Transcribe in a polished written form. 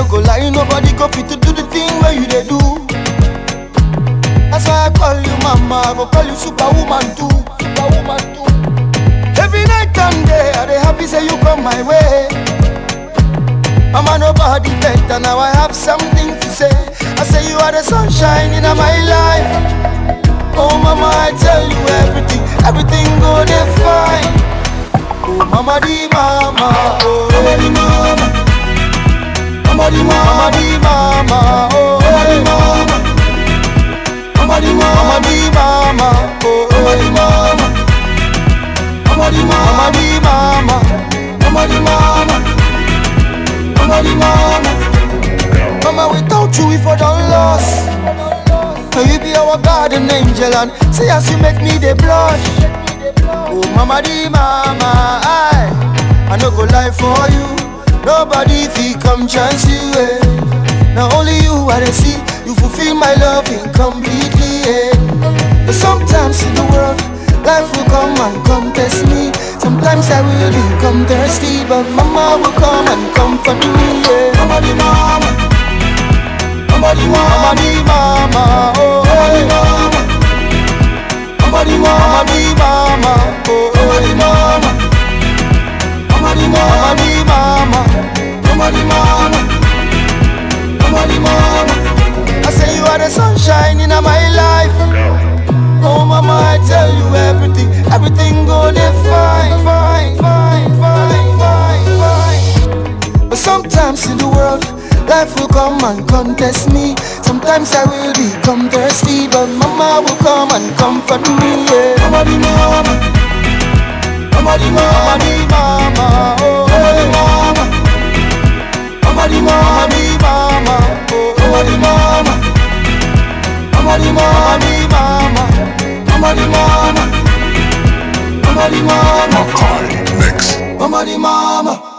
go lie, nobody go fit to do the thing where you they do. That's why I call you mama, I go call you superwoman too. Superwoman too. Every night and day, I dey happy say you come my way. Mama, nobody better, now I have something to say. I say you are the sunshine in my life. Oh mama, I tell you everything, everything go dey fine. Oh mama di mama, oh mama di mama, mama di mama, mama di mama, oh mama di mama, mama di mama, mama di mama, oh mama di mama, mama di mama, mama di mama, mama di mama. Mama, without you we for done lost. Now you be our garden angel and say as you make me the blush. Oh mama di mama, I no go lie for you. Nobody fi come chance you, eh. Now only you I dey see. You fulfill my love incompletely, eh. But sometimes in the world, life will come and come test me. Sometimes I will become thirsty, but mama will come and comfort me, yeah. Mama di mama, mama di mama, mama di mama, oh mama di mama, mama di mama, oh mama di mama, mama di mama, mama di mama, mama di mama. I say you are the sunshine in my life. Oh mama, I tell you everything, everything go dey fine, fine, fine, fine, fine, fine. But sometimes in the world, life will come and contest me. Sometimes I will become thirsty, but mama will come and comfort me, yeah. Mama di mama, mama di mama, mama di mama, oh mama di mama, mama di mama, oh mama di mama, mama di mama, mama di mama, mama di mama, Makai Mix. mama di mama.